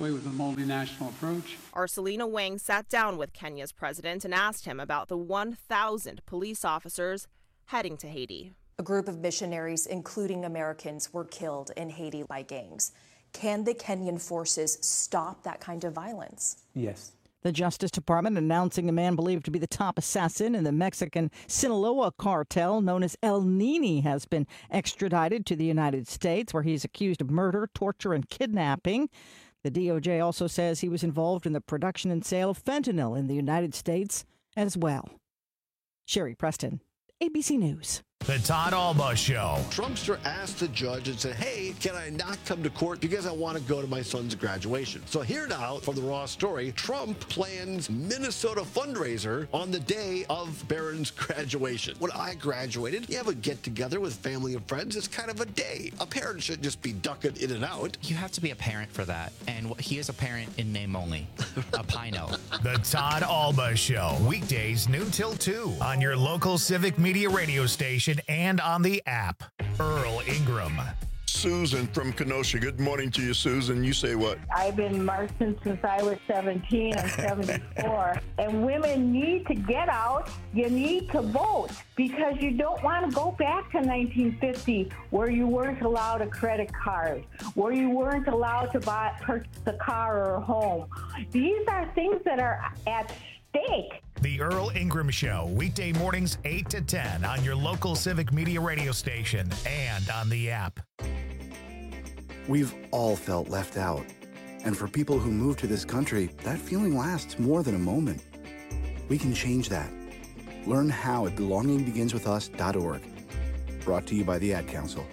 way with a multinational approach. Arcelina Wang sat down with Kenya's president and asked him about the 1,000 police officers heading to Haiti. A group of missionaries, including Americans, were killed in Haiti by gangs. Can the Kenyan forces stop that kind of violence? Yes. The Justice Department announcing a man believed to be the top assassin in the Mexican Sinaloa cartel known as El Nini has been extradited to the United States, where he's accused of murder, torture, and kidnapping. The DOJ also says he was involved in the production and sale of fentanyl in the United States as well. Sherry Preston, ABC News. The Todd Alba Show. Trumpster asked the judge and said, hey, can I not come to court because I want to go to my son's graduation? So here now from the Raw story, Trump plans Minnesota fundraiser on the day of Barron's graduation. When I graduated, you have a get-together with family and friends. It's kind of a day. A parent should just be ducking in and out. You have to be a parent for that. And he is a parent in name only. A Pino. The Todd Alba Show. Weekdays noon till 2 on your local Civic Media radio station and on the app. Earl Ingram. Susan from Kenosha. Good morning to you, Susan. You say what? I've been marching since I was 17. I'm 74. And women need to get out. You need to vote because you don't want to go back to 1950 where you weren't allowed a credit card, where you weren't allowed to purchase a car or a home. These are things that are at stake. The Earl Ingram Show, weekday mornings 8 to 10 on your local Civic Media radio station and on the app. We've all felt left out. And for people who move to this country, that feeling lasts more than a moment. We can change that. Learn how at belongingbeginswithus.org. Brought to you by the Ad Council.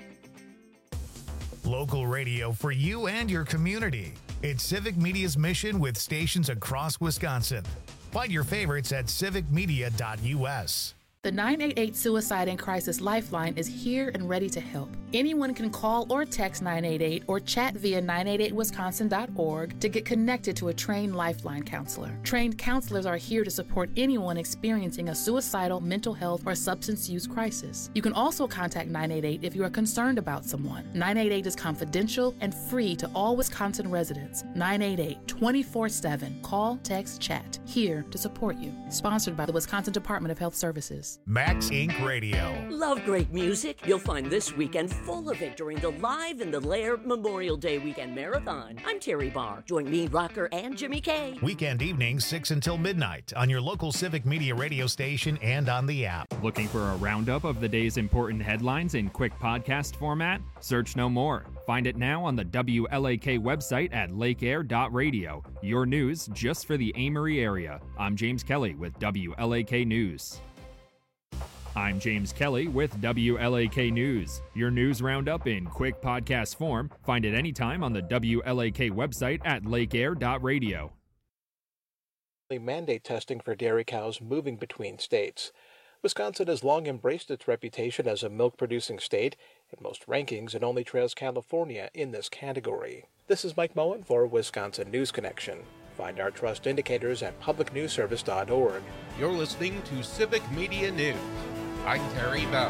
Local radio for you and your community. It's Civic Media's mission with stations across Wisconsin. Find your favorites at civicmedia.us. The 988 Suicide and Crisis Lifeline is here and ready to help. Anyone can call or text 988 or chat via 988wisconsin.org to get connected to a trained Lifeline counselor. Trained counselors are here to support anyone experiencing a suicidal, mental health, or substance use crisis. You can also contact 988 if you are concerned about someone. 988 is confidential and free to all Wisconsin residents. 988 24/7. Call, text, chat. Here to support you. Sponsored by the Wisconsin Department of Health Services. Max Inc. Radio. Love great music? You'll find this weekend full of it during the Live in the Lair Memorial Day Weekend Marathon. I'm Terry Barr. Join me, Rocker, and Jimmy K. Weekend evenings 6 until midnight on your local Civic Media radio station and on the app. Looking for a roundup of the day's important headlines in quick podcast format? Search no more. Find it now on the WLAK website at lakeair.radio. Your news just for the Amory area. I'm James Kelly with WLAK News. I'm James Kelly with WLAK News. Your news roundup in quick podcast form. Find it anytime on the WLAK website at lakeair.radio. Mandate testing for dairy cows moving between states. Wisconsin has long embraced its reputation as a milk-producing state. In most rankings, it only trails California in this category. This is Mike Moen for Wisconsin News Connection. Find our trust indicators at publicnewsservice.org. You're listening to Civic Media News. I'm Terry Bell.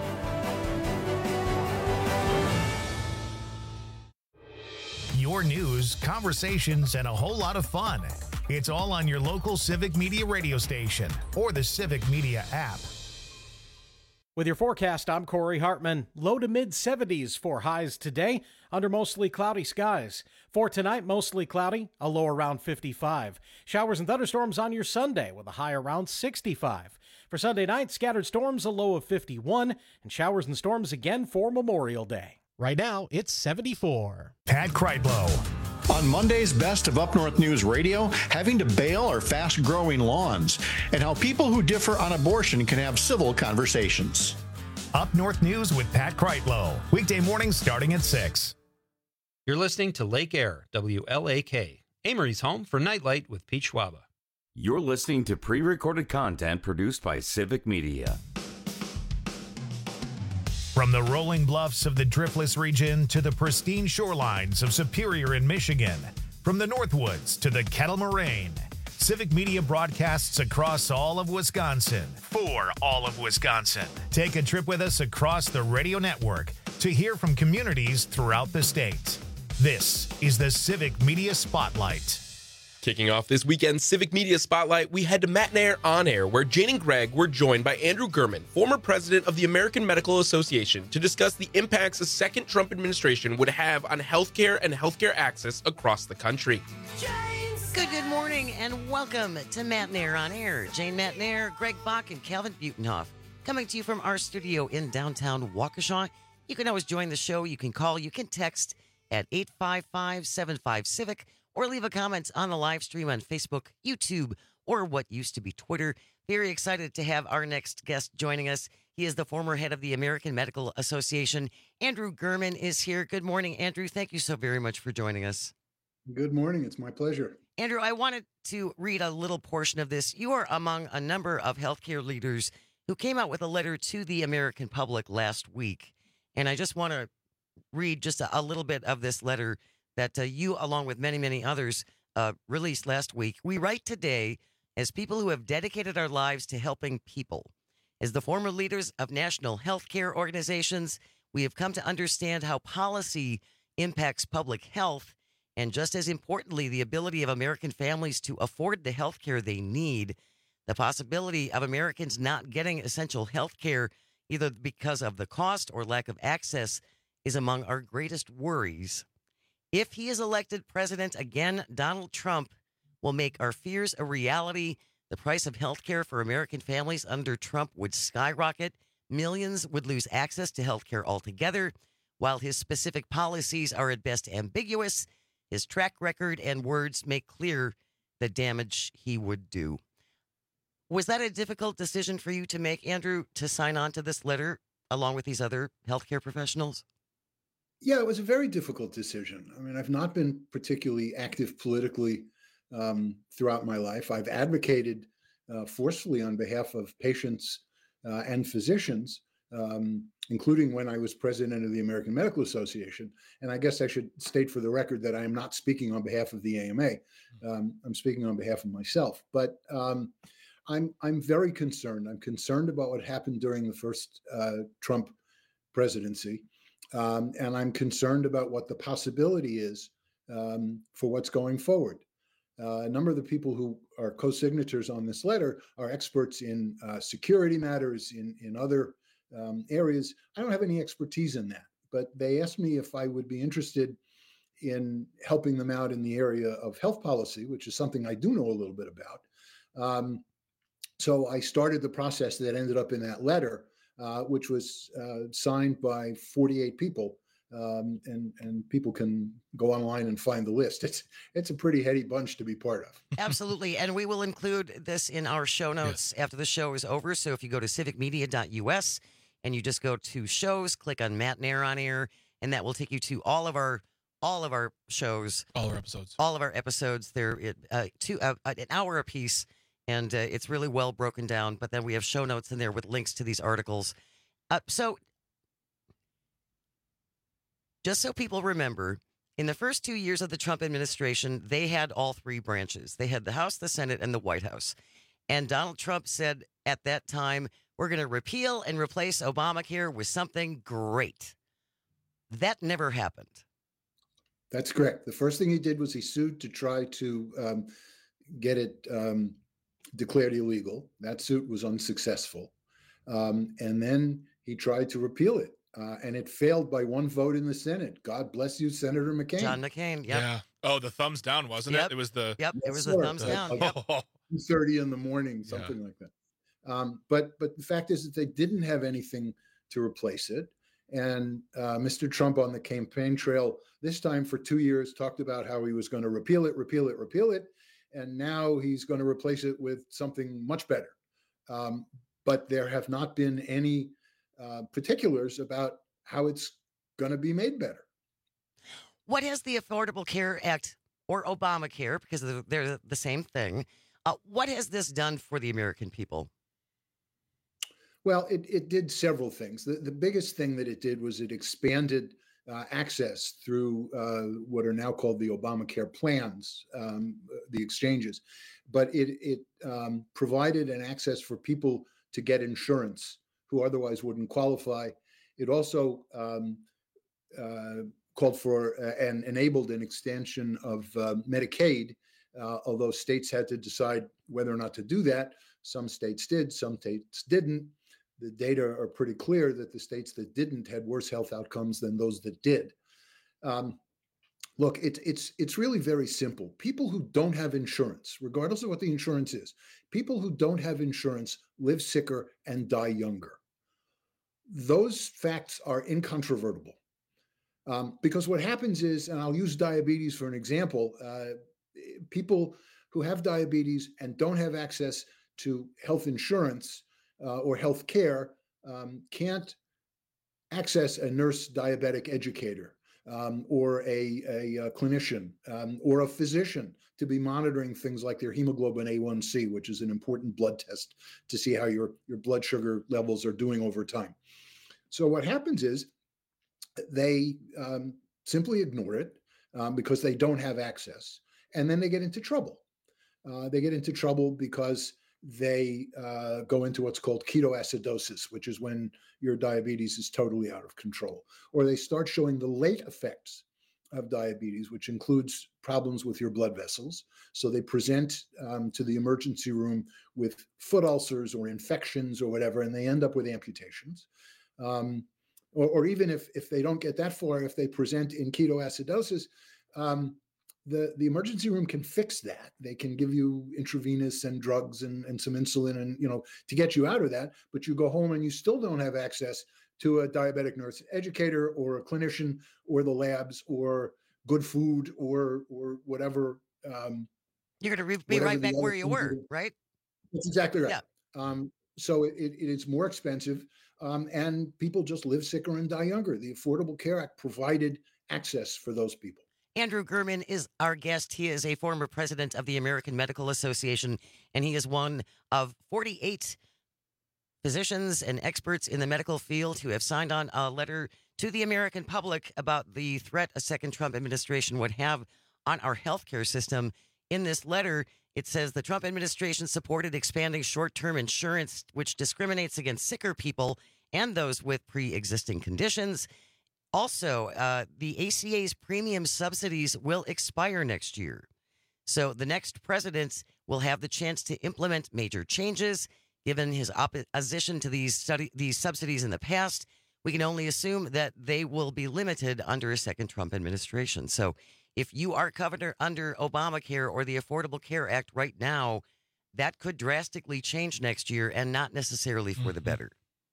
Your news, conversations, and a whole lot of fun. It's all on your local Civic Media radio station or the Civic Media app. With your forecast, I'm Corey Hartman. Low to mid-70s for highs today under mostly cloudy skies. For tonight, mostly cloudy, a low around 55. Showers and thunderstorms on your Sunday with a high around 65. For Sunday night, scattered storms, a low of 51, and showers and storms again for Memorial Day. Right now, it's 74. Pat Kreitlow. On Monday's Best of Up North News Radio, having to bail our fast-growing lawns, and how people who differ on abortion can have civil conversations. Up North News with Pat Kreitlow. Weekday mornings starting at 6. You're listening to Lake Air, WLAK, Amory's home for Nightlight with Pete Schwaba. You're listening to pre-recorded content produced by Civic Media. From the rolling bluffs of the Driftless region to the pristine shorelines of Superior in Michigan, from the Northwoods to the Kettle Moraine, Civic Media broadcasts across all of Wisconsin for all of Wisconsin. Take a trip with us across the radio network to hear from communities throughout the state. This is the Civic Media Spotlight. Kicking off this weekend's Civic Media Spotlight, we head to Matinee On Air, where Jane and Greg were joined by Andrew Gurman, former president of the American Medical Association, to discuss the impacts a second Trump administration would have on healthcare and healthcare access across the country. Good morning, and welcome to Matinee On Air. Jane Matinee, Greg Bach, and Calvin Butenhoff coming to you from our studio in downtown Waukesha. You can always join the show. You can call, you can text at 855-75-CIVIC, or leave a comment on the live stream on Facebook, YouTube, or what used to be Twitter. Very excited to have our next guest joining us. He is the former head of the American Medical Association. Andrew Gurman is here. Good morning, Andrew. Thank you so very much for joining us. Good morning. It's my pleasure. Andrew, I wanted to read a little portion of this. You are among a number of healthcare leaders who came out with a letter to the American public last week. And I just want to read just a little bit of this letter that you, along with many, many others, released last week. We write today as people who have dedicated our lives to helping people. As the former leaders of national healthcare organizations, we have come to understand how policy impacts public health, and just as importantly, the ability of American families to afford the health care they need. The possibility of Americans not getting essential health care, either because of the cost or lack of access, is among our greatest worries. If he is elected president again, Donald Trump will make our fears a reality. The price of health care for American families under Trump would skyrocket. Millions would lose access to health care altogether. While his specific policies are at best ambiguous, his track record and words make clear the damage he would do. Was that a difficult decision for you to make, Andrew, to sign on to this letter along with these other healthcare professionals? Yeah, it was a very difficult decision. I mean, I've not been particularly active politically throughout my life. I've advocated forcefully on behalf of patients and physicians, including when I was president of the American Medical Association. And I guess I should state for the record that I am not speaking on behalf of the AMA. I'm speaking on behalf of myself. But I'm very concerned. I'm concerned about what happened during the first Trump presidency. And I'm concerned about what the possibility is for what's going forward. A number of the people who are co-signatories on this letter are experts in security matters, in other areas. I don't have any expertise in that, but they asked me if I would be interested in helping them out in the area of health policy, which is something I do know a little bit about. So I started the process that ended up in that letter, which was signed by 48 people, and people can go online and find the list. It's a pretty heady bunch to be part of. Absolutely, and we will include this in our show notes after the show is over. So if you go to civicmedia.us and you just go to shows, click on Matinee On Air, and that will take you to all of our shows, all of our episodes. They're an hour apiece. And it's really well broken down. But then we have show notes in there with links to these articles. So just so people remember, in the first 2 years of the Trump administration, they had all three branches. They had the House, the Senate, and the White House. And Donald Trump said at that time, we're going to repeal and replace Obamacare with something great. That never happened. That's correct. The first thing he did was he sued to try to get it declared illegal. That suit was unsuccessful. And then he tried to repeal it. And it failed by one vote in the Senate. God bless you, Senator McCain. John McCain, yep. Yeah. Oh, the thumbs down, wasn't it? It was the... Yep, it was the thumbs down. Yep. 2:30 in the morning, something like that. But the fact is that they didn't have anything to replace it. And Mr. Trump on the campaign trail, this time for 2 years, talked about how he was going to repeal it. And now he's going to replace it with something much better. But there have not been any particulars about how it's going to be made better. What has the Affordable Care Act, or Obamacare, because they're the same thing, what has this done for the American people? Well, it did several things. The biggest thing that it did was it expanded access through what are now called the Obamacare plans, the exchanges. But it provided an access for people to get insurance who otherwise wouldn't qualify. It also called for and enabled an extension of Medicaid, although states had to decide whether or not to do that. Some states did, some states didn't. The data are pretty clear that the states that didn't had worse health outcomes than those that did. Look, it's really very simple. People who don't have insurance, regardless of what the insurance is, people who don't have insurance live sicker and die younger. Those facts are incontrovertible. Because what happens is, and I'll use diabetes for an example, people who have diabetes and don't have access to health insurance or health care can't access a nurse diabetic educator or a clinician or a physician to be monitoring things like their hemoglobin A1C, which is an important blood test to see how your blood sugar levels are doing over time. So what happens is they simply ignore it because they don't have access, and then they get into trouble. They get into trouble because they go into what's called ketoacidosis, which is when your diabetes is totally out of control, or they start showing the late effects of diabetes, which includes problems with your blood vessels. So they present to the emergency room with foot ulcers or infections or whatever, and they end up with amputations. Or even if they don't get that far, if they present in ketoacidosis, the emergency room can fix that. They can give you intravenous and drugs and some insulin and, to get you out of that, but you go home and you still don't have access to a diabetic nurse educator or a clinician or the labs or good food or whatever. You're going to be right back where you were, right? That's exactly right. Yeah. So it is more expensive and people just live sicker and die younger. The Affordable Care Act provided access for those people. Andrew Gurman is our guest. He is a former president of the American Medical Association, and he is one of 48 physicians and experts in the medical field who have signed on a letter to the American public about the threat a second Trump administration would have on our healthcare system. In this letter, it says the Trump administration supported expanding short-term insurance, which discriminates against sicker people and those with pre-existing conditions. Also, the ACA's premium subsidies will expire next year. So the next president will have the chance to implement major changes. Given his opposition to these subsidies in the past, we can only assume that they will be limited under a second Trump administration. So if you are covered under Obamacare or the Affordable Care Act right now, that could drastically change next year and not necessarily for the better.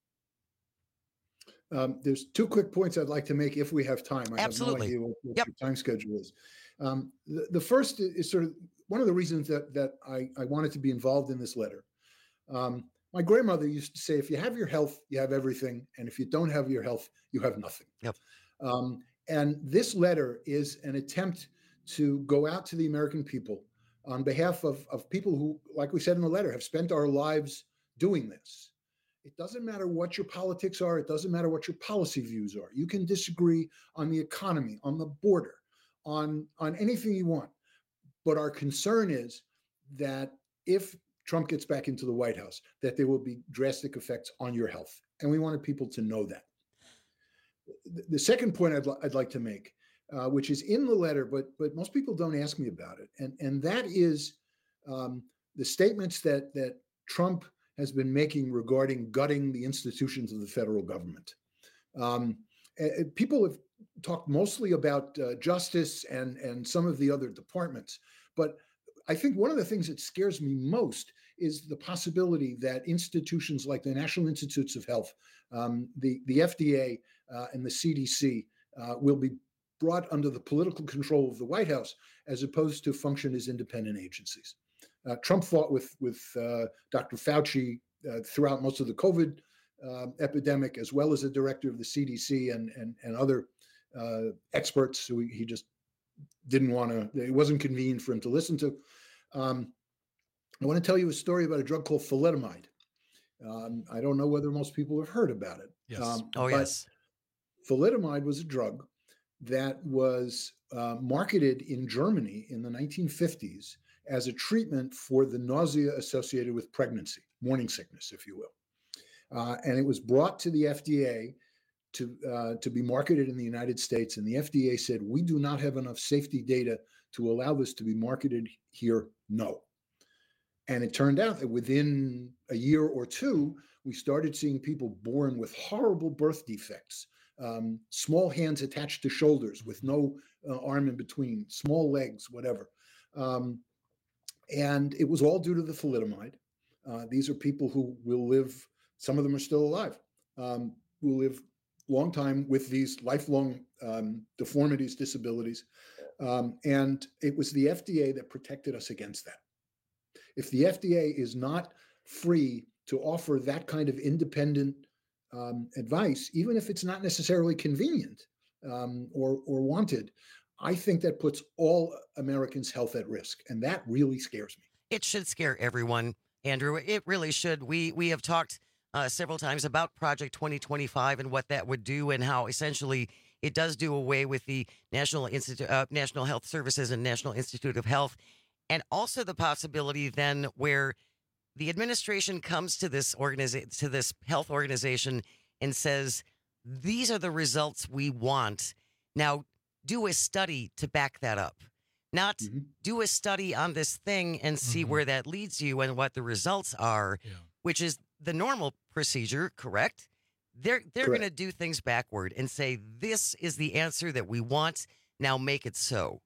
There's two quick points I'd like to make if we have time. I Absolutely. have no idea what your time schedule is. The first is sort of one of the reasons that I wanted to be involved in this letter. My grandmother used to say, if you have your health, you have everything. And if you don't have your health, you have nothing. Yep. And this letter is an attempt to go out to the American people on behalf of people who, like we said in the letter, have spent our lives doing this. It doesn't matter what your politics are. It doesn't matter what your policy views are. You can disagree on the economy, on the border, on anything you want. But our concern is that if Trump gets back into the White House, that there will be drastic effects on your health. And we wanted people to know that. The second point I'd like to make, which is in the letter, but most people don't ask me about it. And that is the statements that Trump has been making regarding gutting the institutions of the federal government. People have talked mostly about justice and some of the other departments, but I think one of the things that scares me most is the possibility that institutions like the National Institutes of Health, the FDA, and the CDC will be brought under the political control of the White House as opposed to function as independent agencies. Trump fought with Dr. Fauci throughout most of the COVID epidemic, as well as the director of the CDC and other experts who he just didn't want to, it wasn't convenient for him to listen to. I want to tell you a story about a drug called thalidomide. I don't know whether most people have heard about it. Yes. Yes. Thalidomide was a drug that was marketed in Germany in the 1950s as a treatment for the nausea associated with pregnancy, morning sickness, if you will. And it was brought to the FDA to be marketed in the United States, and the FDA said, we do not have enough safety data to allow this to be marketed here, no. And it turned out that within a year or two, we started seeing people born with horrible birth defects, small hands attached to shoulders with no arm in between, small legs, whatever. And it was all due to the thalidomide. These are people who will live, some of them are still alive, will live long time with these lifelong deformities, disabilities. And it was the FDA that protected us against that. If the FDA is not free to offer that kind of independent advice, even if it's not necessarily convenient or wanted, I think that puts all Americans' health at risk. And that really scares me. It should scare everyone, Andrew. It really should. We have talked several times about Project 2025 and what that would do, and how essentially it does do away with the National Health Services and National Institute of Health, and also the possibility then where the administration comes to this health organization and says, these are the results we want. Now, do a study to back that up. Not do a study on this thing and see where that leads you and what the results are, which is the normal procedure, correct? They're going to do things backward and say, this is the answer that we want. Now make it so.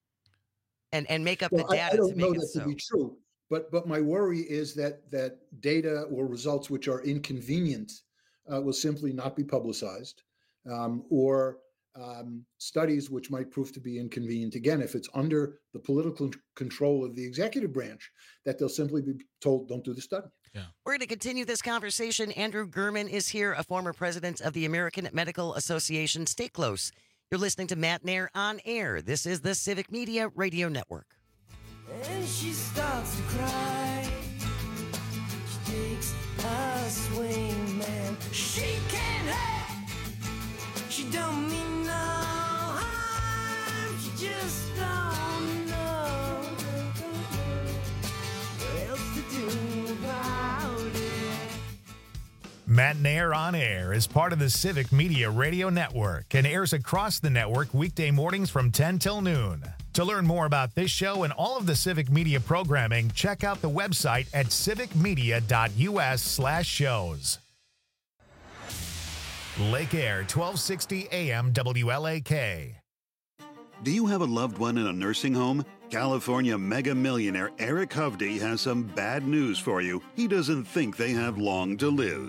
And make up the data I don't to make know it that so. to be true, but my worry is that data or results which are inconvenient will simply not be publicized, or studies which might prove to be inconvenient, again, if it's under the political control of the executive branch, that they'll simply be told, don't do the study. We're going to continue this conversation. Andrew Gurman is here, a former president of the American Medical Association. Stay close. You're listening to Matt Nair on Air. This is the Civic Media Radio Network. And she starts to cry. She takes a swing, man. She can't help. She don't mean no harm. She just don't know what else to do about it. Matt Nair on Air is part of the Civic Media Radio Network and airs across the network weekday mornings from 10 till noon. To learn more about this show and all of the Civic Media programming, check out the website at civicmedia.us/shows. Lake Air, 1260 AM WLAK. Do you have a loved one in a nursing home? California mega millionaire Eric Hovde has some bad news for you. He doesn't think they have long to live.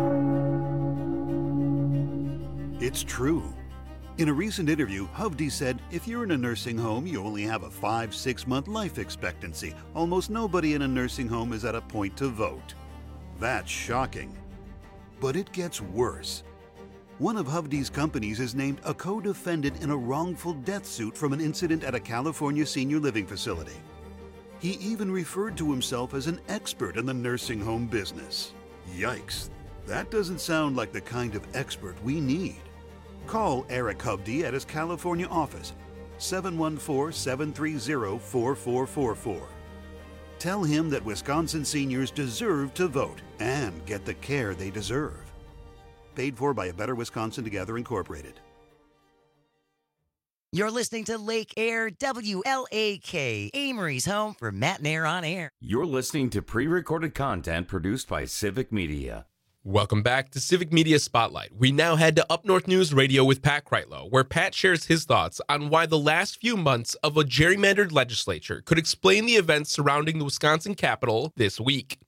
It's true. In a recent interview, Hovde said, if you're in a nursing home, you only have a 5-6 month life expectancy. Almost nobody in a nursing home is at a point to vote. That's shocking. But it gets worse. One of Hovde's companies is named a co-defendant in a wrongful death suit from an incident at a California senior living facility. He even referred to himself as an expert in the nursing home business. Yikes, that doesn't sound like the kind of expert we need. Call Eric Hovde at his California office, 714-730-4444. Tell him that Wisconsin seniors deserve to vote and get the care they deserve. Paid for by A Better Wisconsin Together, Incorporated. You're listening to Lake Air WLAK, Amory's home for Matt Nair on Air. You're listening to pre-recorded content produced by Civic Media. Welcome back to Civic Media Spotlight. We now head to Up North News Radio with Pat Kreitlow, where Pat shares his thoughts on why the last few months of a gerrymandered legislature could explain the events surrounding the Wisconsin Capitol this week.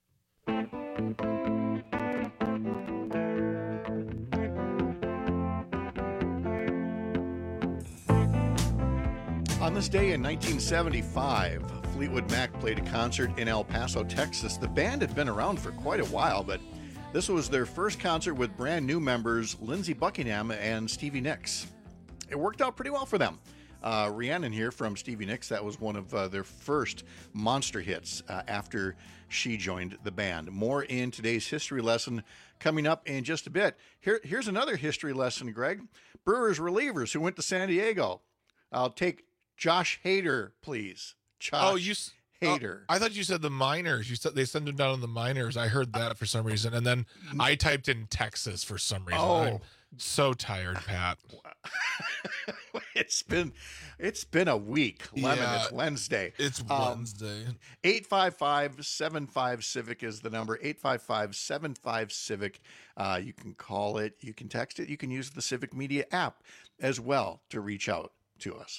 On this day in 1975, Fleetwood Mac played a concert in El Paso, Texas. The band had been around for quite a while, but this was their first concert with brand new members Lindsey Buckingham and Stevie Nicks. It worked out pretty well for them. Rhiannon here from Stevie Nicks, that was one of their first monster hits after she joined the band. More in today's history lesson coming up in just a bit. Here's another history lesson, Greg. Brewers relievers who went to San Diego. I'll take Josh Hader, please. Josh Hader. I thought you said the miners. You said they send him down in the miners. I heard that for some reason, and then I typed in Texas for some reason. So tired, Pat. It's been a week. Lemon, Yeah, it's Wednesday. It's Wednesday. 855-75-CIVIC is the number. 855-75-CIVIC. You can call it, you can text it, you can use the Civic Media app as well to reach out to us.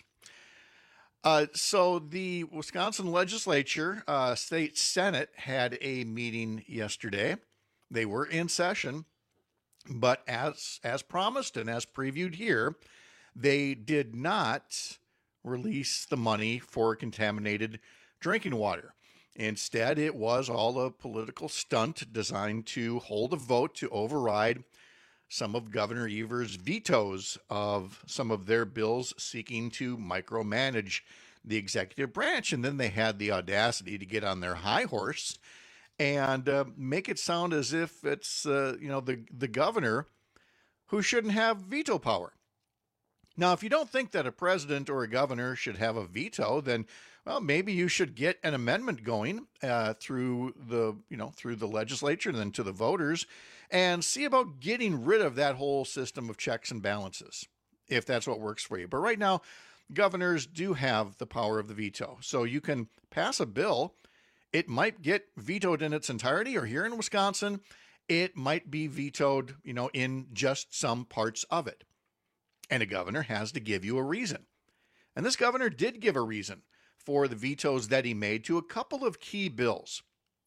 So the Wisconsin legislature, state Senate, had a meeting yesterday. They were in session, but as promised and as previewed here, they did not release the money for contaminated drinking water. Instead, it was all a political stunt designed to hold a vote to override some of Governor Evers' vetoes of some of their bills seeking to micromanage the executive branch. And then they had the audacity to get on their high horse and make it sound as if it's the governor who shouldn't have veto power. Now, if you don't think that a president or a governor should have a veto, then well, maybe you should get an amendment going through the legislature and then to the voters, and see about getting rid of that whole system of checks and balances, if that's what works for you. But right now, governors do have the power of the veto, so you can pass a bill. It might get vetoed in its entirety, or here in Wisconsin, it might be vetoed, in just some parts of it. And a governor has to give you a reason. And this governor did give a reason for the vetoes that he made to a couple of key bills.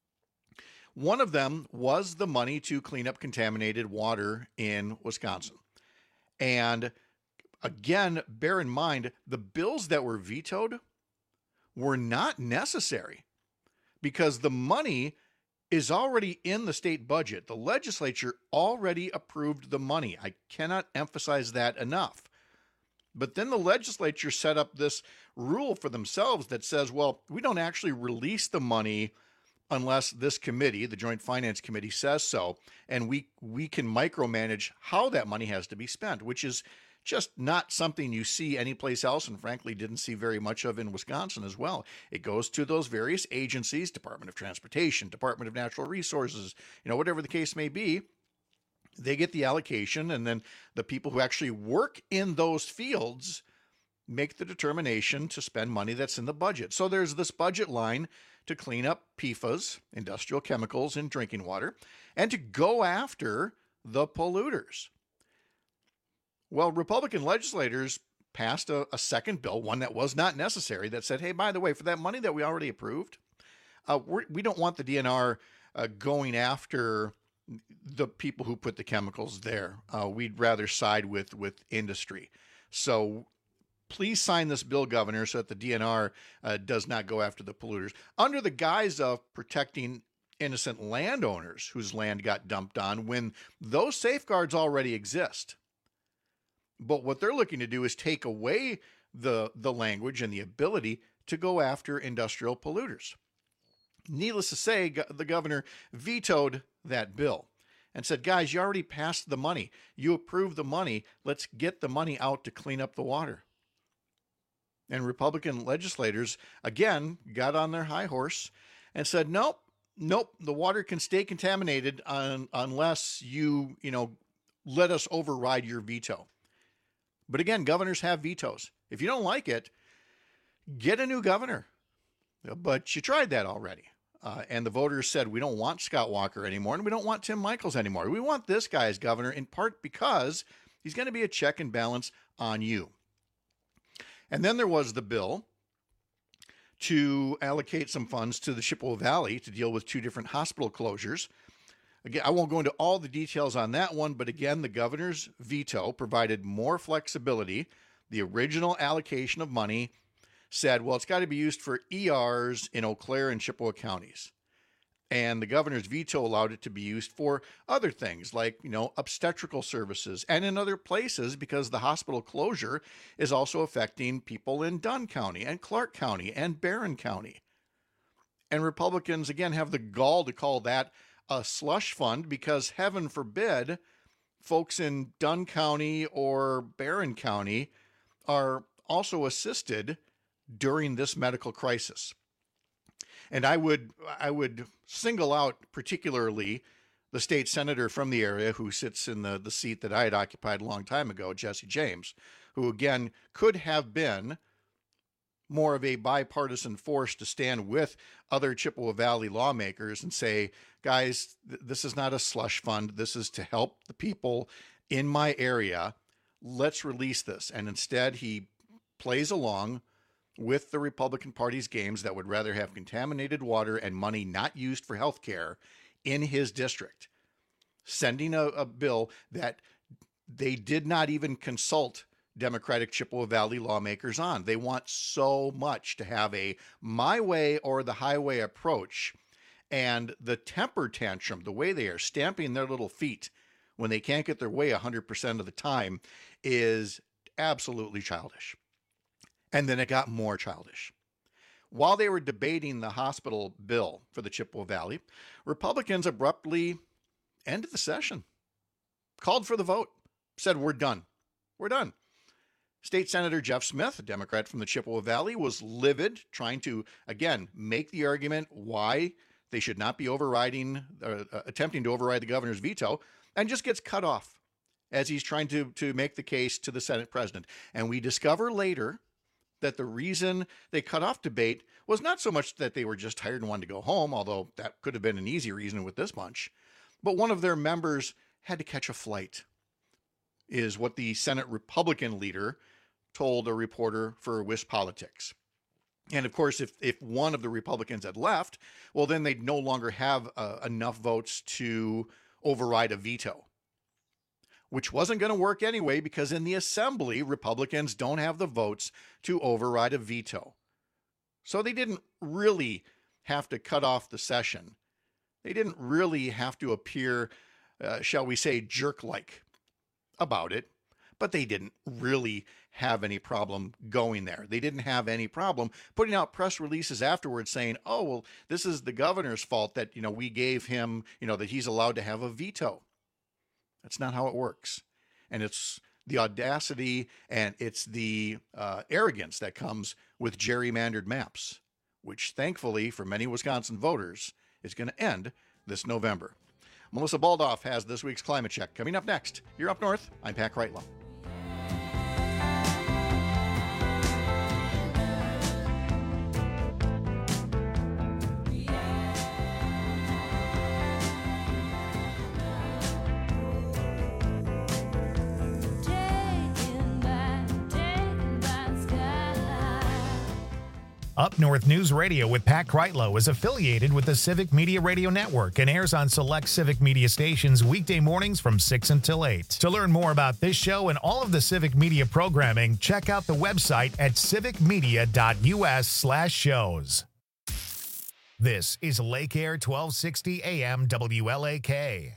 One of them was the money to clean up contaminated water in Wisconsin. And again, bear in mind, the bills that were vetoed were not necessary because the money is already in the state budget. The legislature already approved the money. I cannot emphasize that enough. But then the legislature set up this rule for themselves that says, well, we don't actually release the money unless this committee, the Joint Finance Committee, says so, and we can micromanage how that money has to be spent, which is just not something you see anyplace else, and frankly didn't see very much of in Wisconsin as well. It goes to those various agencies, Department of Transportation, Department of Natural Resources, whatever the case may be. They get the allocation, and then the people who actually work in those fields make the determination to spend money that's in the budget. So there's this budget line to clean up PFAS, industrial chemicals, in drinking water, and to go after the polluters. Well, Republican legislators passed a second bill, one that was not necessary, that said, hey, by the way, for that money that we already approved, we don't want the DNR going after the people who put the chemicals there. We'd rather side with industry. So please sign this bill, Governor, so that the DNR does not go after the polluters, under the guise of protecting innocent landowners whose land got dumped on when those safeguards already exist. But what they're looking to do is take away the language and the ability to go after industrial polluters. Needless to say, the governor vetoed that bill and said, guys, you already passed the money. You approved the money. Let's get the money out to clean up the water. And Republican legislators, again, got on their high horse and said, nope, the water can stay contaminated unless you let us override your veto. But again, governors have vetoes. If you don't like it, get a new governor. But you tried that already. And the voters said, we don't want Scott Walker anymore, and we don't want Tim Michels anymore. We want this guy as governor, in part because he's going to be a check and balance on you. And then there was the bill to allocate some funds to the Chippewa Valley to deal with 2 different hospital closures. Again, I won't go into all the details on that one, but again, the governor's veto provided more flexibility. The original allocation of money said, well, it's got to be used for ERs in Eau Claire and Chippewa counties. And the governor's veto allowed it to be used for other things like, obstetrical services and in other places, because the hospital closure is also affecting people in Dunn County and Clark County and Barron County. And Republicans, again, have the gall to call that a slush fund because, heaven forbid, folks in Dunn County or Barron County are also assisted during this medical crisis. And I would single out particularly the state senator from the area who sits in the seat that I had occupied a long time ago, Jesse James, who again could have been more of a bipartisan force to stand with other Chippewa Valley lawmakers and say, guys, this is not a slush fund. This is to help the people in my area. Let's release this. And instead, he plays along with the Republican Party's games that would rather have contaminated water and money not used for health care in his district, sending a bill that they did not even consult Democratic Chippewa Valley lawmakers on. They want so much to have a my way or the highway approach. And the temper tantrum, the way they are stamping their little feet when they can't get their way 100% of the time, is absolutely childish. And then it got more childish. While they were debating the hospital bill for the Chippewa Valley, Republicans abruptly ended the session, called for the vote, said, we're done. We're done. State Senator Jeff Smith, a Democrat from the Chippewa Valley, was livid, trying to, again, make the argument why they should not be attempting to override the governor's veto, and just gets cut off as he's trying to make the case to the Senate president. And we discover later that the reason they cut off debate was not so much that they were just tired and wanted to go home, although that could have been an easy reason with this bunch, but one of their members had to catch a flight, is what the Senate Republican leader told a reporter for Wisp Politics. And of course, if one of the Republicans had left, well, then they'd no longer have enough votes to override a veto, which wasn't going to work anyway, because in the Assembly, Republicans don't have the votes to override a veto. So they didn't really have to cut off the session. They didn't really have to appear, shall we say, jerk-like about it, but they didn't really have any problem going there. They didn't have any problem putting out press releases afterwards saying, oh, well, this is the governor's fault that, we gave him, that he's allowed to have a veto. That's not how it works. And it's the audacity and it's the arrogance that comes with gerrymandered maps, which thankfully for many Wisconsin voters is going to end this November. Melissa Baldoff has this week's Climate Check. Coming up next, you're Up North. I'm Pat Kreitlow. Up North News Radio with Pat Kreitlow is affiliated with the Civic Media Radio Network and airs on select Civic Media stations weekday mornings from 6 until 8. To learn more about this show and all of the Civic Media programming, check out the website at civicmedia.us/shows. This is Lake Air 1260 AM WLAK.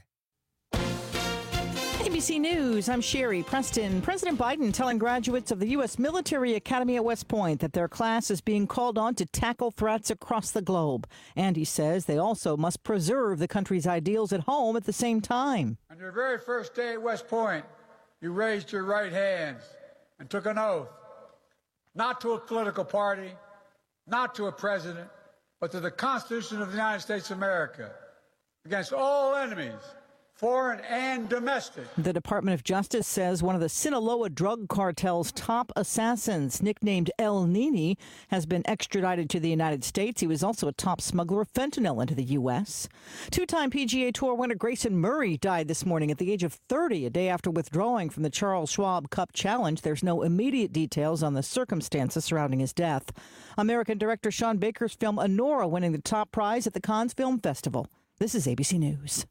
ABC News, I'm Sherry Preston. President Biden telling graduates of the U.S. Military Academy at West Point that their class is being called on to tackle threats across the globe. And he says they also must preserve the country's ideals at home at the same time. On your very first day at West Point, you raised your right hands and took an oath, not to a political party, not to a president, but to the Constitution of the United States of America, against all enemies, foreign and domestic. The Department of Justice says one of the Sinaloa drug cartel's top assassins, nicknamed El Nini, has been extradited to the United States. He was also a top smuggler of fentanyl into the U.S. Two-time PGA Tour winner Grayson Murray died this morning at the age of 30, a day after withdrawing from the Charles Schwab Cup Challenge. There's no immediate details on the circumstances surrounding his death. American director Sean Baker's film Anora winning the top prize at the Cannes Film Festival. This is ABC News.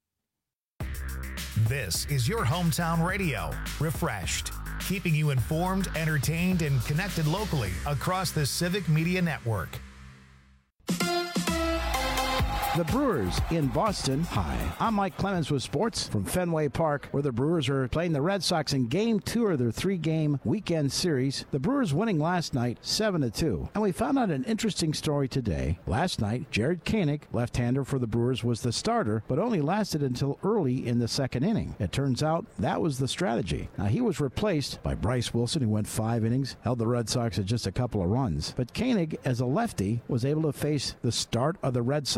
This is your hometown radio, refreshed, keeping you informed, entertained, and connected locally across the Civic Media Network. The Brewers in Boston. Hi, I'm Mike Clemens with sports from Fenway Park, where the Brewers are playing the Red Sox in Game 2 of their 3-game weekend series. The Brewers winning last night 7-2. And we found out an interesting story today. Last night, Jared Koenig, left-hander for the Brewers, was the starter, but only lasted until early in the second inning. It turns out that was the strategy. Now, he was replaced by Bryce Wilson, who went 5 innings, held the Red Sox at just a couple of runs. But Koenig, as a lefty, was able to face the start of the Red Sox lineup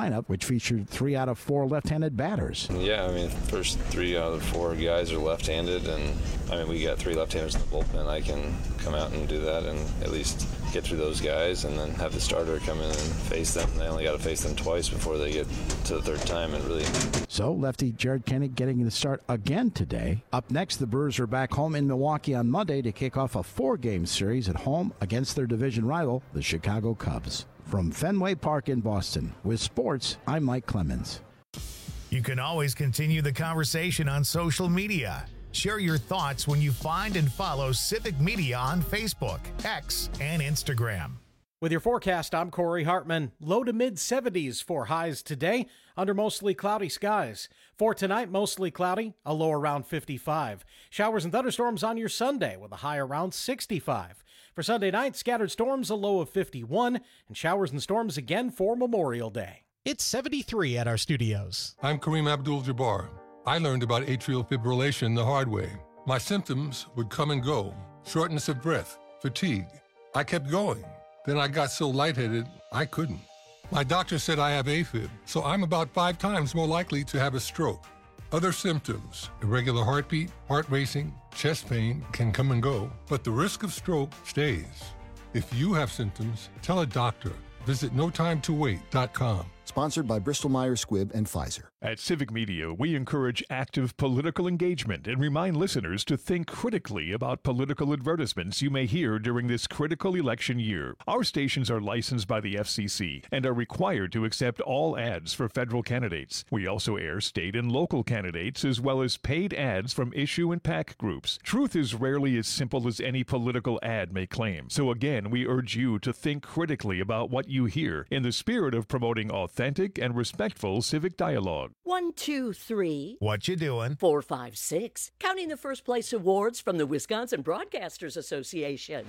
lineup, which featured 3 out of 4 left-handed batters. Yeah, I mean, first 3 out of 4 guys are left-handed, and I mean, we got 3 left-handers in the bullpen. I can come out and do that and at least get through those guys and then have the starter come in and face them. They only got to face them twice before they get to the third time, and really. So lefty Jared Koenig getting the start again today. Up next, the Brewers are back home in Milwaukee on Monday to kick off a 4-game series at home against their division rival, the Chicago Cubs. From Fenway Park in Boston, with sports, I'm Mike Clemens. You can always continue the conversation on social media. Share your thoughts when you find and follow Civic Media on Facebook, X, and Instagram. With your forecast, I'm Corey Hartman. Low to mid-70s for highs today under mostly cloudy skies. For tonight, mostly cloudy, a low around 55. Showers and thunderstorms on your Sunday with a high around 65. For Sunday night, scattered storms, a low of 51, and showers and storms again for Memorial Day. It's 73 at our studios. I'm Kareem Abdul-Jabbar. I learned about atrial fibrillation the hard way. My symptoms would come and go. Shortness of breath, fatigue. I kept going. Then I got so lightheaded, I couldn't. My doctor said I have AFib, so I'm about 5 times more likely to have a stroke. Other symptoms, irregular heartbeat, heart racing, chest pain can come and go, but the risk of stroke stays. If you have symptoms, tell a doctor. Visit notimetowait.com. Sponsored by Bristol-Myers Squibb and Pfizer. At Civic Media, we encourage active political engagement and remind listeners to think critically about political advertisements you may hear during this critical election year. Our stations are licensed by the FCC and are required to accept all ads for federal candidates. We also air state and local candidates as well as paid ads from issue and PAC groups. Truth is rarely as simple as any political ad may claim. So again, we urge you to think critically about what you hear in the spirit of promoting authentic and respectful civic dialogue. 1, 2, 3. What you doing? 4, 5, 6. Counting the first place awards from the Wisconsin Broadcasters Association.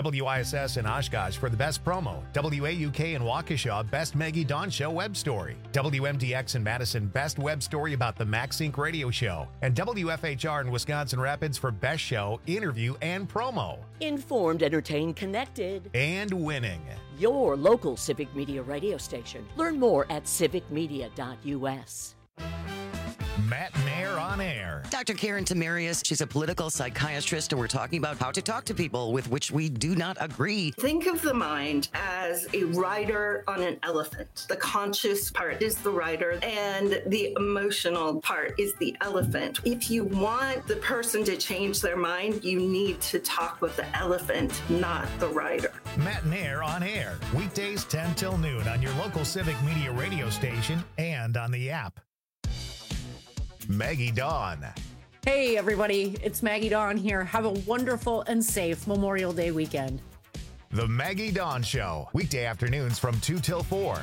WISS in Oshkosh for the best promo. WAUK in Waukesha, best Maggie Dawn Show web story. WMDX in Madison, best web story about the MaxSync radio show. And WFHR in Wisconsin Rapids for best show, interview, and promo. Informed, entertained, connected. And winning. Your local Civic Media radio station. Learn more at civicmedia.us. Matt Nair on air. Dr. Karen Tamarius, she's a political psychiatrist, and we're talking about how to talk to people with which we do not agree. Think of the mind as a rider on an elephant. The conscious part is the rider, and the emotional part is the elephant. If you want the person to change their mind, you need to talk with the elephant, not the rider. Matt Nair on air. Weekdays 10 till noon on your local Civic Media radio station and on the app. Maggie Dawn. Hey, everybody. It's Maggie Dawn here. Have a wonderful and safe Memorial Day weekend. The Maggie Dawn Show. Weekday afternoons from 2 till 4.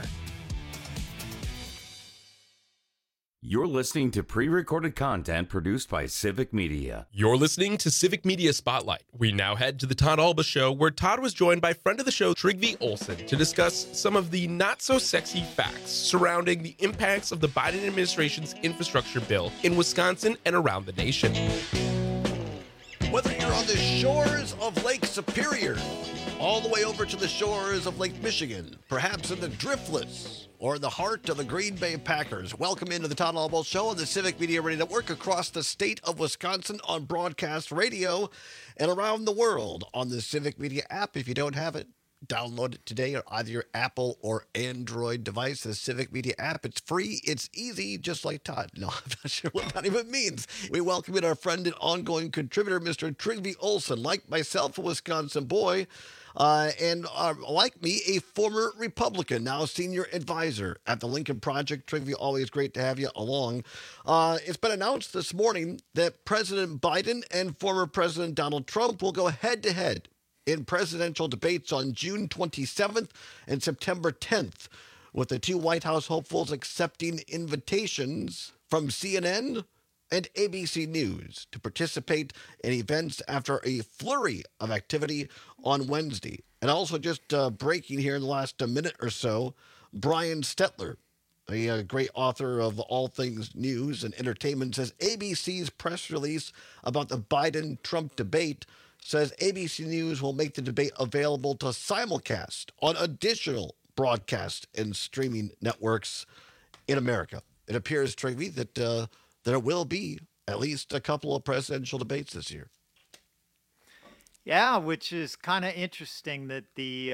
You're listening to pre-recorded content produced by Civic Media. You're listening to Civic Media Spotlight. We now head to the Todd Alba Show, where Todd was joined by friend of the show, Trygve Olsen, to discuss some of the not-so-sexy facts surrounding the impacts of the Biden administration's infrastructure bill in Wisconsin and around the nation. Whether you're on the shores of Lake Superior, all the way over to the shores of Lake Michigan, perhaps in the Driftless, or in the heart of the Green Bay Packers. Welcome into the Todd Alba Show on the Civic Media Radio Network across the state of Wisconsin on broadcast radio and around the world on the Civic Media app. If you don't have it, download it today on either your Apple or Android device, the Civic Media app. It's free, it's easy, just like Todd. No, I'm not sure what that even means. We welcome in our friend and ongoing contributor, Mr. Trygve Olsen, like myself, a Wisconsin boy, and like me, a former Republican, now senior advisor at the Lincoln Project. Trygve, always great to have you along. It's been announced this morning that President Biden and former President Donald Trump will go head-to-head in presidential debates on June 27th and September 10th, with the two White House hopefuls accepting invitations from CNN and ABC News to participate in events after a flurry of activity on Wednesday. And also just breaking here in the last minute or so, Brian Stetler, a great author of all things news and entertainment, says ABC's press release about the Biden-Trump debate says ABC News will make the debate available to simulcast on additional broadcast and streaming networks in America. It appears, Trygve, that there will be at least a couple of presidential debates this year. Yeah, which is kind of interesting that the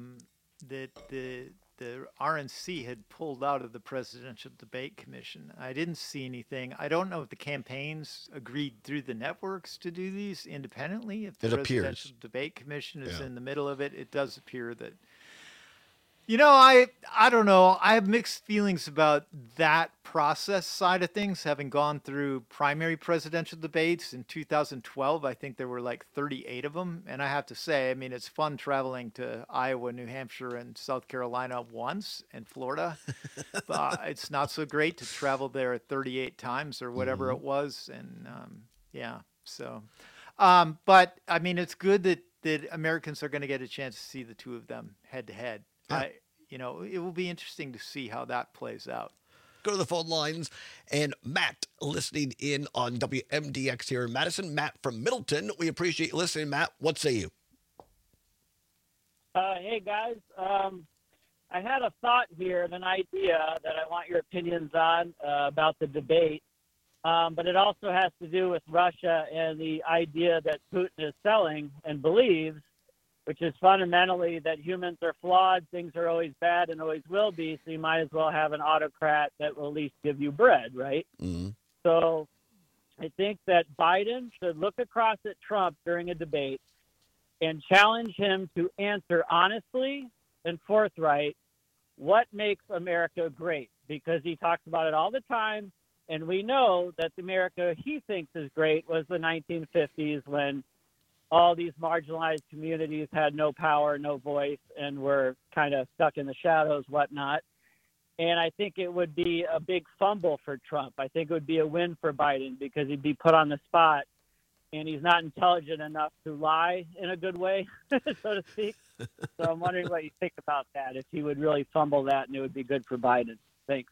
RNC had pulled out of the Presidential Debate Commission. I didn't see anything. I don't know if the campaigns agreed through the networks to do these independently. If the Presidential Debate Commission is in the middle of it, it does appear that. I don't know. I have mixed feelings about that process side of things, having gone through primary presidential debates in 2012. I think there were like 38 of them. And I have to say, I mean, it's fun traveling to Iowa, New Hampshire, and South Carolina once, and Florida. But it's not so great to travel there 38 times or whatever it was. And but I mean, it's good that Americans are going to get a chance to see the two of them head to head. Yeah. It will be interesting to see how that plays out. Go to the phone lines, and Matt listening in on WMDX here in Madison. Matt from Middleton. We appreciate you listening, Matt. What say you? Hey, guys. I had a thought here and an idea that I want your opinions on about the debate. But it also has to do with Russia and the idea that Putin is selling and believes, which is fundamentally that humans are flawed, things are always bad and always will be, so you might as well have an autocrat that will at least give you bread, right? Mm-hmm. So I think that Biden should look across at Trump during a debate and challenge him to answer honestly and forthright what makes America great, because he talks about it all the time, and we know that the America he thinks is great was the 1950s when all these marginalized communities had no power, no voice, and were kind of stuck in the shadows, whatnot. And I think it would be a big fumble for Trump. I think it would be a win for Biden because he'd be put on the spot, and he's not intelligent enough to lie in a good way, so to speak. So I'm wondering what you think about that, if he would really fumble that and it would be good for Biden. Thanks.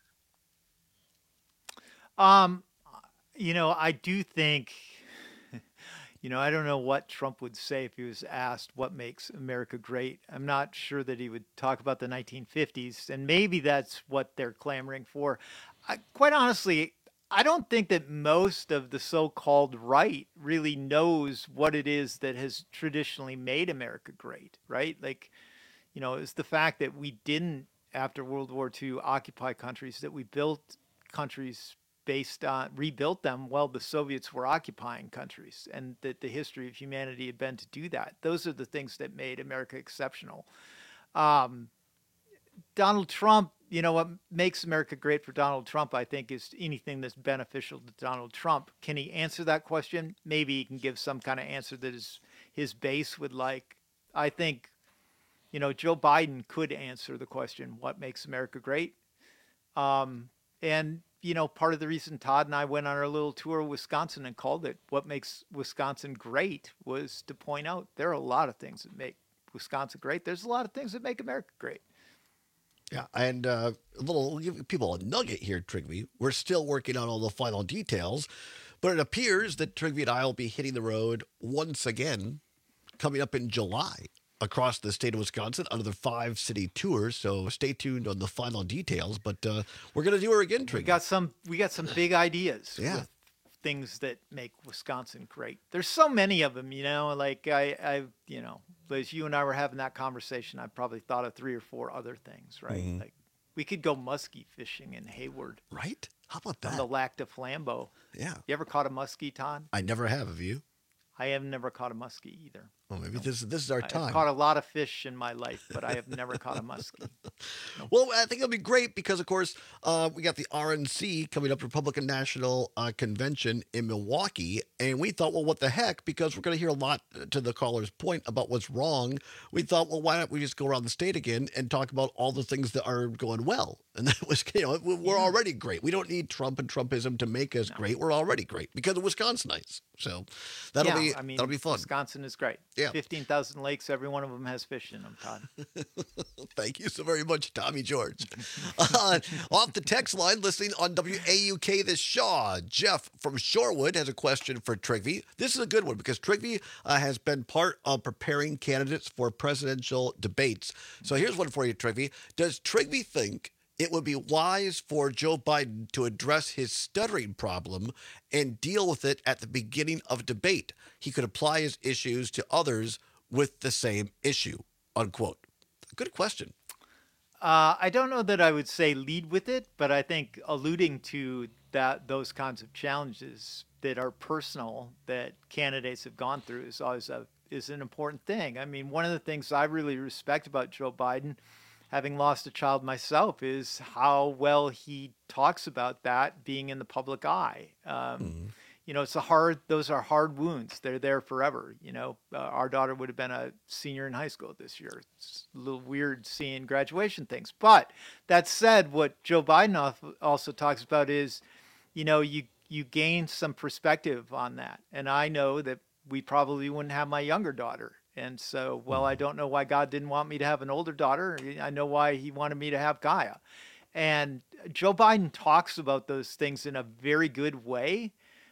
I do think, I don't know what Trump would say if he was asked what makes America great. I'm not sure that he would talk about the 1950s, and maybe that's what they're clamoring for. Quite honestly, I don't think that most of the so-called right really knows what it is that has traditionally made America great, right? Like, it's the fact that we didn't, after World War II, occupy countries, that we built countries rebuilt them while the Soviets were occupying countries, and that the history of humanity had been to do that. Those are the things that made America exceptional. Donald Trump, what makes America great for Donald Trump, I think, is anything that's beneficial to Donald Trump. Can he answer that question? Maybe he can give some kind of answer that his base would like. I think, Joe Biden could answer the question, what makes America great? And part of the reason Todd and I went on our little tour of Wisconsin and called it What Makes Wisconsin Great was to point out there are a lot of things that make Wisconsin great. There's a lot of things that make America great. Yeah, and we'll give people a nugget here, Trygve. We're still working on all the final details, but it appears that Trygve and I will be hitting the road once again coming up in July across the state of Wisconsin, another 5-city tour. So stay tuned on the final details. But we're going to do her again, Trygve. We got some big ideas. Yeah. With things that make Wisconsin great. There's so many of them, like as you and I were having that conversation, I probably thought of 3 or 4 other things, right? Mm-hmm. Like we could go muskie fishing in Hayward. Right? How about that? On the Lac de Flambeau. Yeah. You ever caught a muskie, Todd? I never have you? I have never caught a muskie either. Well, maybe this is our time. I've caught a lot of fish in my life, but I have never caught a muskie. No. Well, I think it'll be great because, of course, we got the RNC coming up, Republican National Convention in Milwaukee. And we thought, well, what the heck? Because we're going to hear a lot, to the caller's point, about what's wrong. We thought, well, why don't we just go around the state again and talk about all the things that are going well? And that was, we're already great. We don't need Trump and Trumpism to make us great. We're already great because of Wisconsinites. So that'll be fun. Wisconsin is great. Yeah. Yeah. 15,000 lakes. Every one of them has fish in them, Todd. Thank you so very much, Tommy George. Off the text line, listening on WAUK this Shaw. Jeff from Shorewood has a question for Trygve. This is a good one because Trygve has been part of preparing candidates for presidential debates. So here's one for you, Trygve. Does Trygve think it would be wise for Joe Biden to address his stuttering problem and deal with it at the beginning of debate? He could apply his issues to others with the same issue, unquote. Good question. I don't know that I would say lead with it, but I think alluding to those kinds of challenges that are personal that candidates have gone through is always is an important thing. I mean, one of the things I really respect about Joe Biden, having lost a child myself, is how well he talks about that being in the public eye. You know, those are hard wounds. They're there forever. You know, our daughter would have been a senior in high school this year. It's a little weird seeing graduation things. But that said, what Joe Biden also talks about is, you know, you gain some perspective on that. And I know that we probably wouldn't have my younger daughter. And so, well, I don't know why God didn't want me to have an older daughter. I know why he wanted me to have Gaia. And Joe Biden talks about those things in a very good way,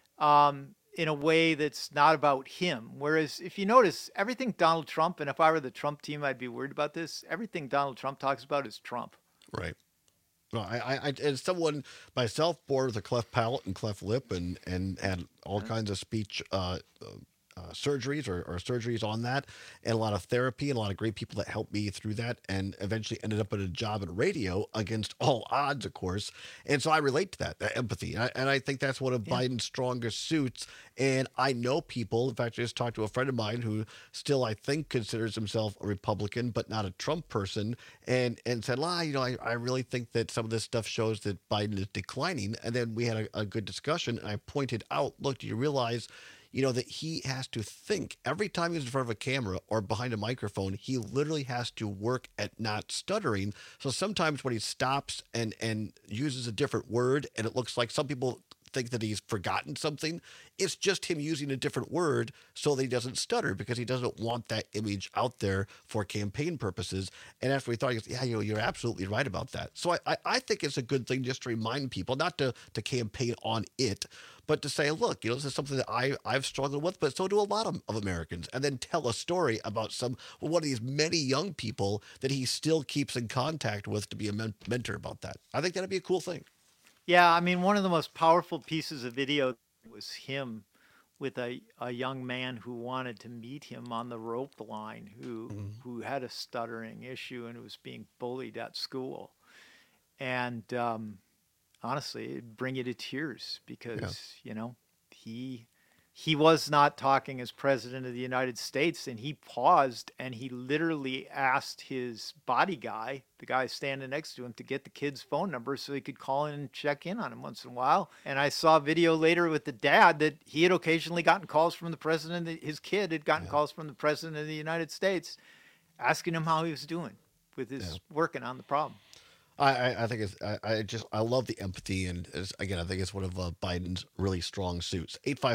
in a way that's not about him. Whereas if you notice, everything Donald Trump, and if I were the Trump team, I'd be worried about this, everything Donald Trump talks about is Trump. Right. No, I as someone myself bore with a cleft palate and cleft lip and had all kinds of speech surgeries or surgeries on that, and a lot of therapy and a lot of great people that helped me through that, and eventually ended up at a job in radio against all odds, of course. And so I relate to that empathy. And I think that's one of Biden's strongest suits. And I know people, in fact, I just talked to a friend of mine who still, I think, considers himself a Republican, but not a Trump person, and said, you know, I really think that some of this stuff shows that Biden is declining. And then we had a good discussion, and I pointed out, look, do you realize, you know, that he has to think every time he's in front of a camera or behind a microphone, he literally has to work at not stuttering. So sometimes when he stops and uses a different word, and it looks like some people think that he's forgotten something, it's just him using a different word so that he doesn't stutter, because he doesn't want that image out there for campaign purposes. And after we thought, he goes, yeah, you're absolutely right about that. So I think it's a good thing just to remind people, not to campaign on it, but to say, look, you know, this is something that I've struggled with, but so do a lot of Americans. And then tell a story about one of these many young people that he still keeps in contact with to be a mentor about that. I think that'd be a cool thing. Yeah, I mean, one of the most powerful pieces of video was him with a young man who wanted to meet him on the rope line, who had a stuttering issue and was being bullied at school. And honestly, it'd bring you to tears because, you know, he was not talking as president of the United States, and he paused and he literally asked his body guy, the guy standing next to him, to get the kid's phone number so he could call in and check in on him once in a while. And I saw a video later with the dad that he had occasionally gotten calls from the president, his kid had gotten calls from the president of the United States asking him how he was doing with his working on the problem. I think I love the empathy, and again, I think it's one of Biden's really strong suits.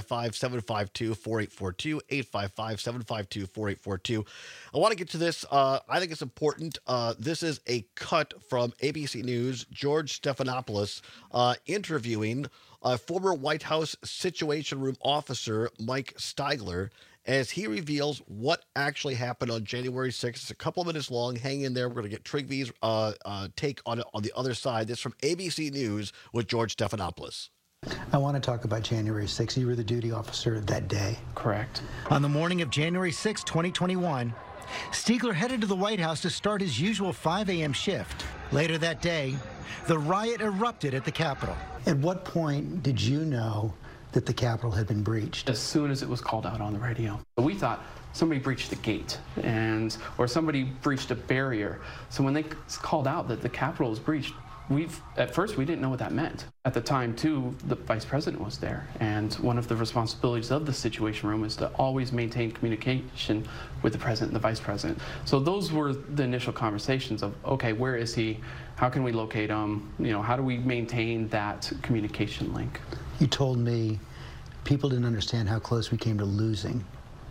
855-752-4842, 855-752-4842. I want to get to this. I think it's important. This is a cut from ABC News, George Stephanopoulos interviewing former White House Situation Room officer Mike Stigler, as he reveals what actually happened on January 6th. It's a couple of minutes long. Hang in there. We're going to get Trygve's take on it on the other side. This is from ABC News with George Stephanopoulos. I want to talk about January 6th. You were the duty officer that day. Correct. On the morning of January 6, 2021, Stigler headed to the White House to start his usual 5 a.m. shift. Later that day, the riot erupted at the Capitol. At what point did you know that the Capitol had been breached? As soon as it was called out on the radio. We thought somebody breached the gate or somebody breached a barrier. So when they called out that the Capitol was breached, at first we didn't know what that meant. At the time, too, the Vice President was there, and one of the responsibilities of the Situation Room is to always maintain communication with the President and the Vice President. So those were the initial conversations of, okay, where is he? How can we locate him? You know, how do we maintain that communication link? You told me people didn't understand how close we came to losing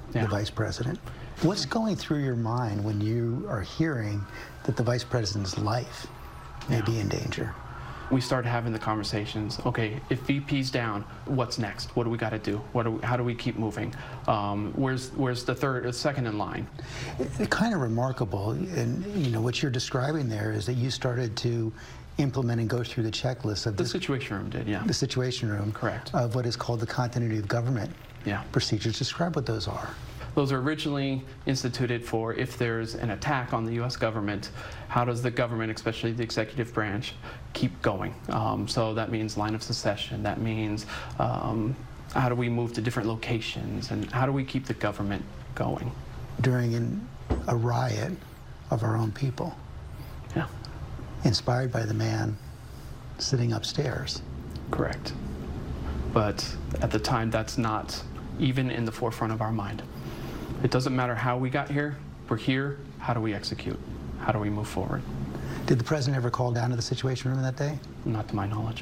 the vice president. What's going through your mind when you are hearing that the vice president's life may be in danger? We started having the conversations. Okay, if VP's down, what's next? What do we got to do? How do we keep moving? Where's the second in line? It's kind of remarkable, and what you're describing there is that you started to implement and go through the checklist of the Situation Room did, yeah. The Situation Room, correct, of what is called the continuity of government procedures. Describe what those are. Those are originally instituted for if there's an attack on the U.S. government, how does the government, especially the executive branch, keep going? So that means line of succession. That means how do we move to different locations, and how do we keep the government going? During a riot of our own people. Yeah. Inspired by the man sitting upstairs. Correct. But at the time, that's not even in the forefront of our mind. It doesn't matter how we got here. We're here. How do we execute? How do we move forward? Did the president ever call down to the Situation Room that day? Not to my knowledge.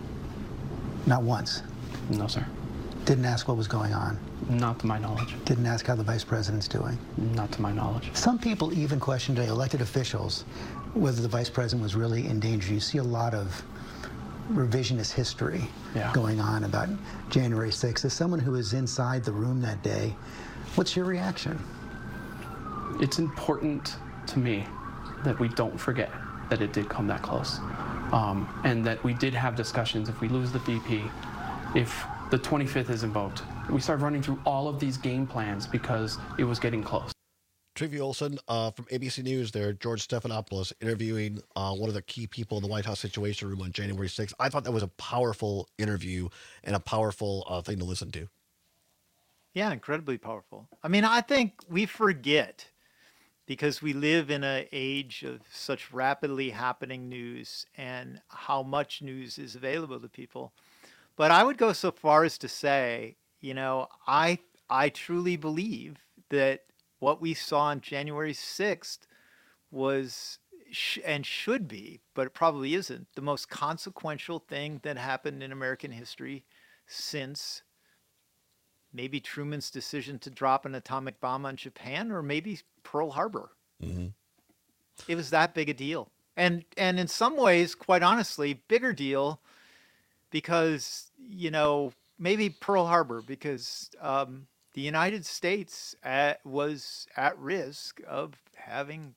Not once? No, sir. Didn't ask what was going on? Not to my knowledge. Didn't ask how the vice president's doing? Not to my knowledge. Some people even question today, elected officials, whether the vice president was really in danger. You see a lot of revisionist history going on about January 6th. As someone who was inside the room that day, what's your reaction? It's important to me that we don't forget that it did come that close, and that we did have discussions. If we lose the VP, if the 25th is invoked, we start running through all of these game plans because it was getting close. Trivia Olson from ABC News there, George Stephanopoulos, interviewing one of the key people in the White House Situation Room on January 6th. I thought that was a powerful interview and a powerful thing to listen to. Yeah, incredibly powerful. I mean, I think we forget because we live in an age of such rapidly happening news and how much news is available to people. But I would go so far as to say, I truly believe that what we saw on January 6th was and should be, but it probably isn't, the most consequential thing that happened in American history since maybe Truman's decision to drop an atomic bomb on Japan, or maybe Pearl Harbor. Mm-hmm. It was that big a deal. And in some ways, quite honestly, bigger deal because, maybe Pearl Harbor, because the United States was at risk of having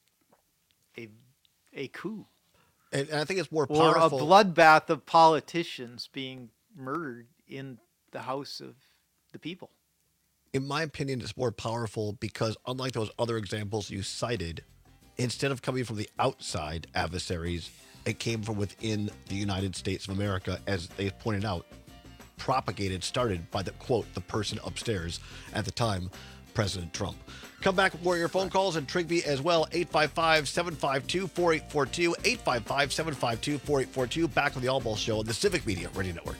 a coup. And I think it's more powerful. Or a bloodbath of politicians being murdered in the House of the people. In my opinion, it's more powerful because unlike those other examples you cited, instead of coming from the outside adversaries, it came from within the United States of America, as they pointed out, started by the, quote, the person upstairs at the time, President Trump. Come back with more of your phone calls and Trigby as well, 855-752-4842, 855-752-4842. Back on the All Ball Show on the Civic Media Radio Network.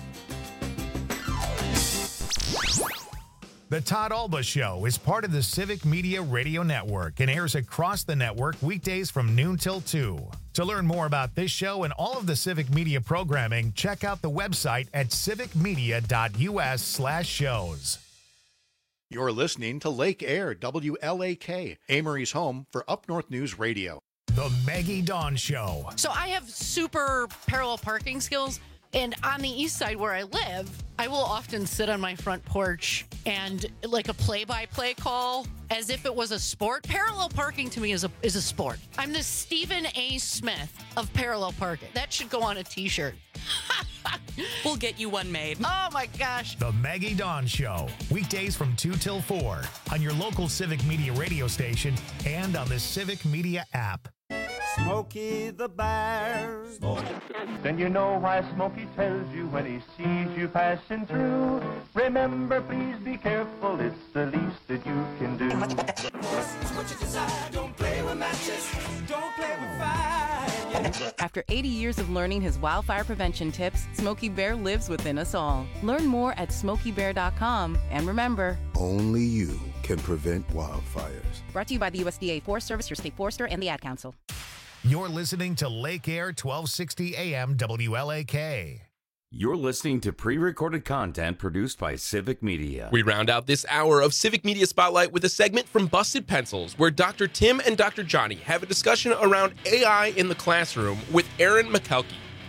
The Todd Alba Show is part of the Civic Media Radio Network and airs across the network weekdays from noon till 2. To learn more about this show and all of the Civic Media programming, check out the website at civicmedia.us/shows. You're listening to Lake Air, WLAK, Amory's home for Up North News Radio. The Maggie Dawn Show. So I have super parallel parking skills. And on the east side where I live, I will often sit on my front porch and like a play-by-play call as if it was a sport. Parallel parking to me is a sport. I'm the Stephen A. Smith of parallel parking. That should go on a t-shirt. We'll get you one made. Oh my gosh. The Maggie Dawn Show. Weekdays from 2 till 4 on your local Civic Media radio station and on the Civic Media app. Smokey the Bear. Then you know why Smokey tells you when he sees you passing through. Remember, please be careful, it's the least that you can do. What you desire, don't play with matches, don't play with fire. After 80 years of learning his wildfire prevention tips, Smokey Bear lives within us all. Learn more at SmokeyBear.com. And remember, only you can prevent wildfires. Brought to you by the USDA Forest Service, your state forester, and the Ad Council. You're listening to Lake Air 1260 AM WLAK. You're listening to pre-recorded content produced by Civic Media. We round out this hour of Civic Media Spotlight with a segment from Busted Pencils, where Dr. Tim and Dr. Johnny have a discussion around AI in the classroom with Aaron McKelkey.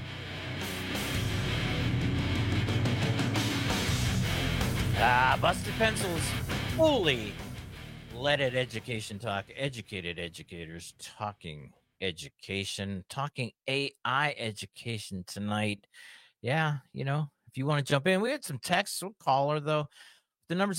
Busted Pencils, fully leaded education talk, educated educators talking education, talking AI education tonight. Yeah, if you want to jump in, we had some texts. We'll call her, though. The number's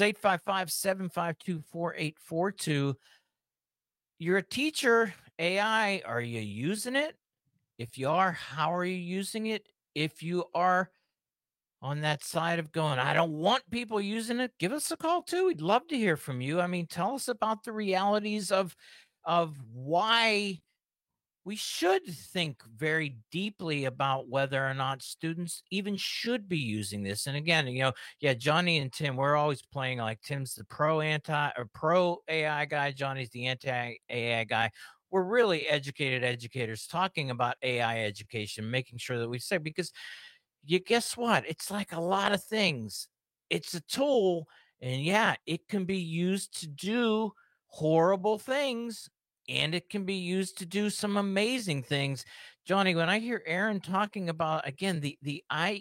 855-752-4842. You're a teacher, AI. Are you using it? If you are, how are you using it? If you are on that side of going, I don't want people using it, give us a call, too. We'd love to hear from you. I mean, tell us about the realities of why we should think very deeply about whether or not students even should be using this. And again, Johnny and Tim, we're always playing like Tim's the pro AI guy, Johnny's the anti-AI guy. We're really educated educators talking about AI education, making sure that we say, because guess what? It's like a lot of things. It's a tool, and yeah, it can be used to do horrible things, and it can be used to do some amazing things. Johnny, when I hear Aaron talking about, again, the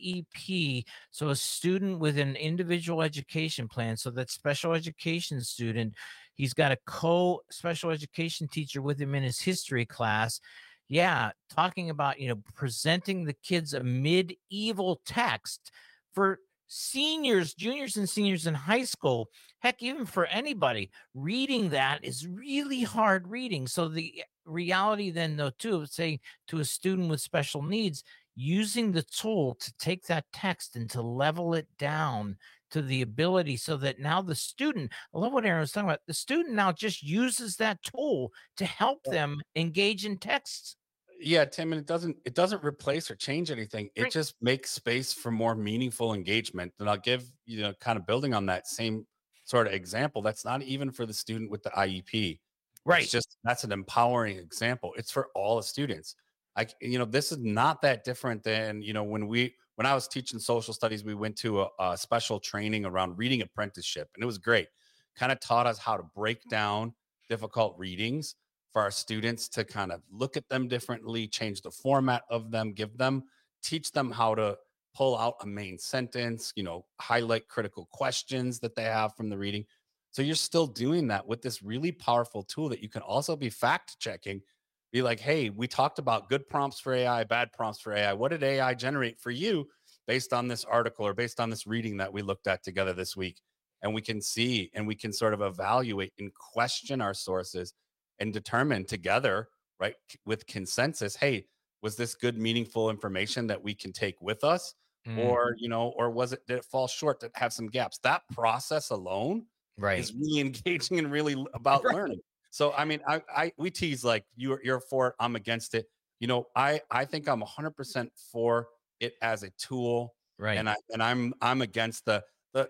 IEP, so a student with an individual education plan, so that special education student, he's got a special education teacher with him in his history class. Yeah, talking about, presenting the kids a medieval text for seniors, juniors and seniors in high school, heck, even for anybody, reading that is really hard reading. So the reality then, though, too, say to a student with special needs, using the tool to take that text and to level it down to the ability so that now the student, I love what Aaron was talking about, the student now just uses that tool to help them engage in texts. Yeah, Tim, and it doesn't replace or change anything. It just makes space for more meaningful engagement. And I'll give, kind of building on that same sort of example, that's not even for the student with the IEP. Right. It's just, that's an empowering example. It's for all the students. This is not that different than, when I was teaching social studies, we went to a special training around reading apprenticeship, and it was great. Kind of taught us how to break down difficult readings for our students, to kind of look at them differently, change the format of them, teach them how to pull out a main sentence, highlight critical questions that they have from the reading. So you're still doing that with this really powerful tool that you can also be fact checking, be like, hey, we talked about good prompts for AI, bad prompts for AI. What did AI generate for you based on this article or based on this reading that we looked at together this week? And we can see, and we can sort of evaluate and question our sources and determine together, right, with consensus, hey, was this good, meaningful information that we can take with us? Or, or did it fall short, to have some gaps? That process alone is really engaging and really about learning. So, I mean, we tease like you're for it, I'm against it. I think I'm 100% for it as a tool. Right. And I'm against the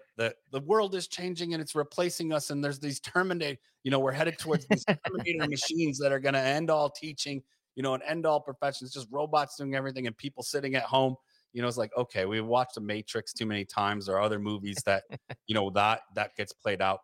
world is changing and it's replacing us. And there's these we're headed towards these Terminator machines that are going to end all teaching, and end all professions, just robots doing everything and people sitting at home. It's like, okay, we've watched The Matrix too many times, or other movies that, that gets played out.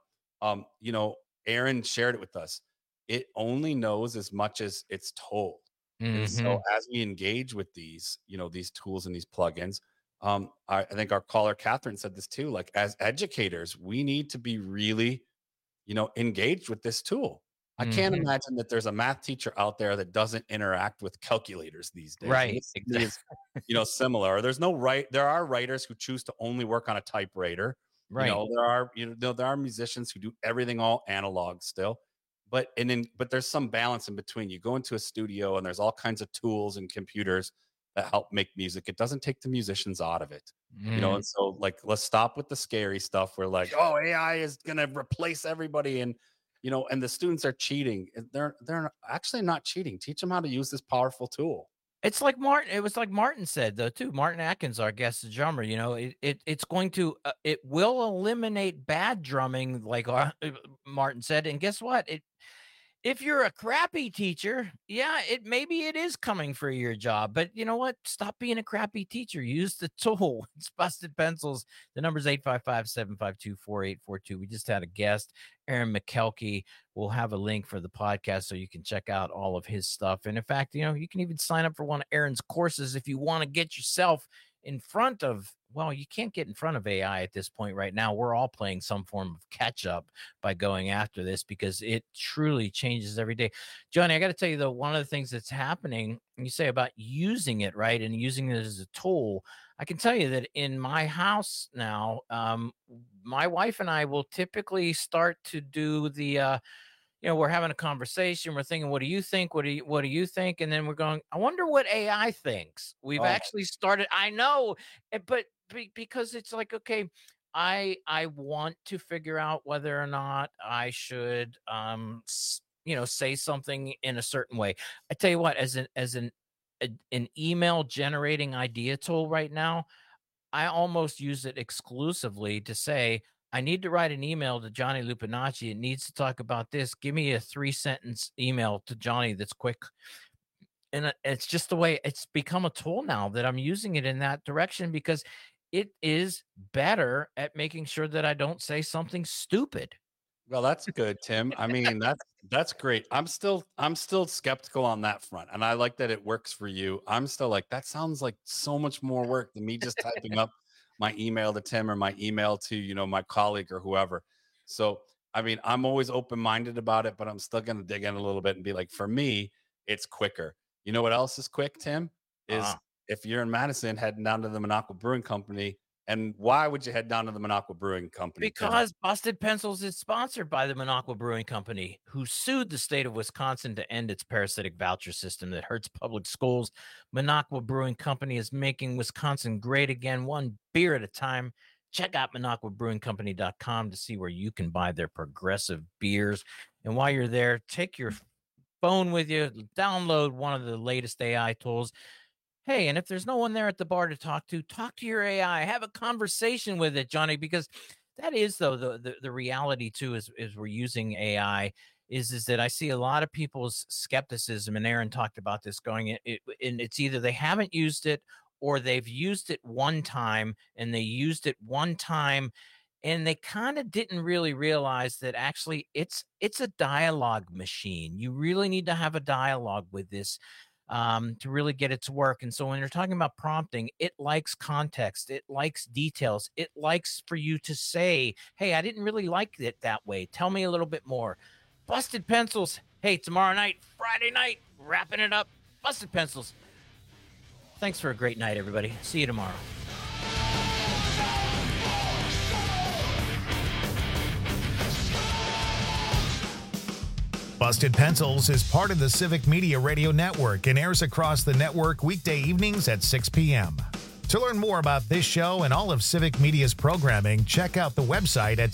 Aaron shared it with us. It only knows as much as it's told. And so as we engage with these, these tools and these plugins, I think our caller Catherine said this too, like as educators, we need to be really, engaged with this tool. I can't imagine that there's a math teacher out there that doesn't interact with calculators these days. Right. It's, similar. There are writers who choose to only work on a typewriter. Right. There are musicians who do everything all analog still. But there's some balance in between. You go into a studio and there's all kinds of tools and computers that help make music. It doesn't take the musicians out of it, and so like, let's stop with the scary stuff. We're like, oh, AI is going to replace everybody. And, and the students are cheating. They're actually not cheating. Teach them how to use this powerful tool. It's like Martin. It was like Martin said, though, too. Martin Atkins, our guest drummer, it's going to, it will eliminate bad drumming, like Martin said. And guess what? If you're a crappy teacher, yeah, maybe it is coming for your job. But you know what? Stop being a crappy teacher. Use the tool. It's Busted Pencils. The number's 855-752-4842. We just had a guest, Aaron McKelkey. We'll have a link for the podcast so you can check out all of his stuff. And in fact, you can even sign up for one of Aaron's courses if you want to get yourself in front of, well, you can't get in front of AI at this point right now. We're all playing some form of catch up by going after this because it truly changes every day. Johnny, I got to tell you, though, one of the things that's happening, and you say about using it, right, and using it as a tool, I can tell you that in my house now, my wife and I will typically start to do the, we're having a conversation. We're thinking, what do you think? What do you think? And then we're going, I wonder what AI thinks. We've actually started. I know, but because it's like, okay, I want to figure out whether or not I should, say something in a certain way. I tell you what, as an email generating idea tool right now, I almost use it exclusively to say, I need to write an email to Johnny Lupinacci. It needs to talk about this. Give me a 3-sentence email to Johnny that's quick. And it's just the way it's become a tool now that I'm using it in that direction because it is better at making sure that I don't say something stupid. Well, that's good, Tim. I mean, that's great. I'm still skeptical on that front. And I like that it works for you. I'm still like, that sounds like so much more work than me just typing up my email to Tim or my email to, my colleague or whoever. So, I mean, I'm always open-minded about it, but I'm still going to dig in a little bit and be like, for me, it's quicker. You know what else is quick, Tim? Is if you're in Madison, heading down to the Minocqua Brewing Company. And why would you head down to the Minocqua Brewing Company? Because Busted Pencils is sponsored by the Minocqua Brewing Company, who sued the state of Wisconsin to end its parasitic voucher system that hurts public schools. Minocqua Brewing Company is making Wisconsin great again, one beer at a time. Check out MinocquaBrewingCompany.com to see where you can buy their progressive beers. And while you're there, take your phone with you, download one of the latest AI tools. Hey, and if there's no one there at the bar to talk to your AI. Have a conversation with it, Johnny, because that is, though, the reality, too, is we're using AI, is that I see a lot of people's skepticism, and Aaron talked about this and it's either they haven't used it or they've used it one time, and they used it one time, and they kind of didn't really realize that actually it's a dialogue machine. You really need to have a dialogue with this to really get it to work. And so when you're talking about prompting, it likes context, it likes details, it likes for you to say, hey, I didn't really like it that way. Tell me a little bit more. Busted Pencils. Hey, tomorrow night, Friday night, wrapping it up. Busted Pencils. Thanks for a great night, everybody. See you tomorrow. Busted Pencils is part of the Civic Media Radio Network and airs across the network weekday evenings at 6 p.m. To learn more about this show and all of Civic Media's programming, check out the website at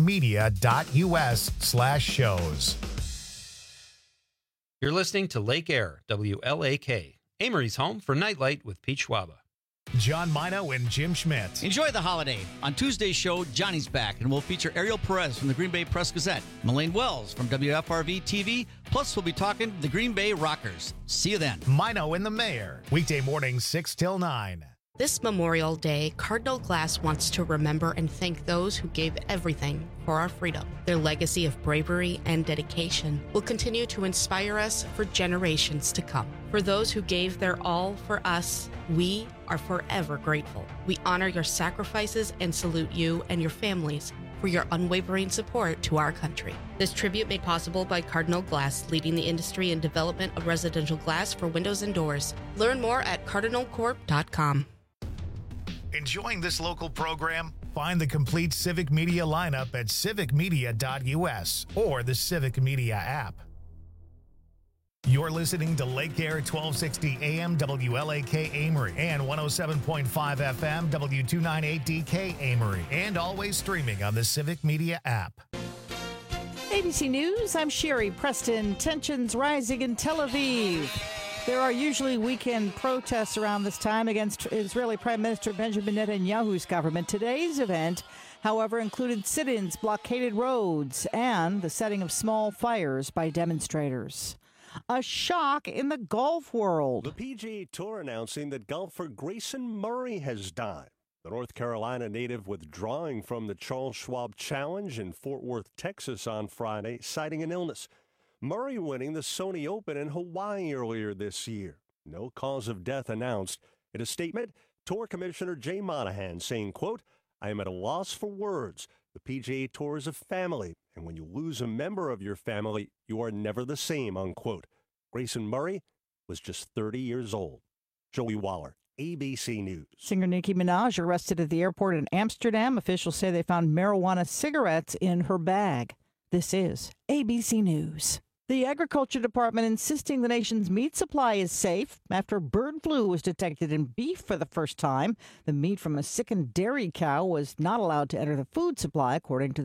civicmedia.us/shows. You're listening to Lake Air, WLAK, Amory's home for Nightlight with Pete Schwaba. John Mino and Jim Schmidt. Enjoy the holiday. On Tuesday's show, Johnny's back, and we'll feature Ariel Perez from the Green Bay Press-Gazette, Melaine Wells from WFRV TV, plus we'll be talking the Green Bay Rockers. See you then. Mino and the Mayor, weekday mornings 6 till 9. This Memorial Day, Cardinal Glass wants to remember and thank those who gave everything for our freedom. Their legacy of bravery and dedication will continue to inspire us for generations to come. For those who gave their all for us, we are forever grateful. We honor your sacrifices and salute you and your families for your unwavering support to our country. This tribute made possible by Cardinal Glass, leading the industry in development of residential glass for windows and doors. Learn more at cardinalcorp.com. Enjoying this local program? Find the complete Civic Media lineup at civicmedia.us or the Civic Media app. You're listening to Lake Air 1260 AM WLAK Amory and 107.5 FM W298DK Amory, and always streaming on the Civic Media app. ABC News, I'm Sherry Preston. Tensions rising in Tel Aviv. There are usually weekend protests around this time against Israeli Prime Minister Benjamin Netanyahu's government. Today's event however, included sit-ins, blockaded roads, and the setting of small fires by demonstrators. A shock in the golf world. The PGA Tour announcing that golfer Grayson Murray has died. The North Carolina native withdrawing from the Charles Schwab Challenge in Fort Worth, Texas on Friday, citing an illness. Murray winning the Sony Open in Hawaii earlier this year. No cause of death announced. In a statement, Tour Commissioner Jay Monahan saying, quote, "I am at a loss for words. The PGA Tour is a family, and when you lose a member of your family, you are never the same," unquote. Grayson Murray was just 30 years old. Joey Waller, ABC News. Singer Nicki Minaj arrested at the airport in Amsterdam. Officials say they found marijuana cigarettes in her bag. This is ABC News. The Agriculture Department insisting the nation's meat supply is safe after bird flu was detected in beef for the first time. The meat from a sickened dairy cow was not allowed to enter the food supply, according to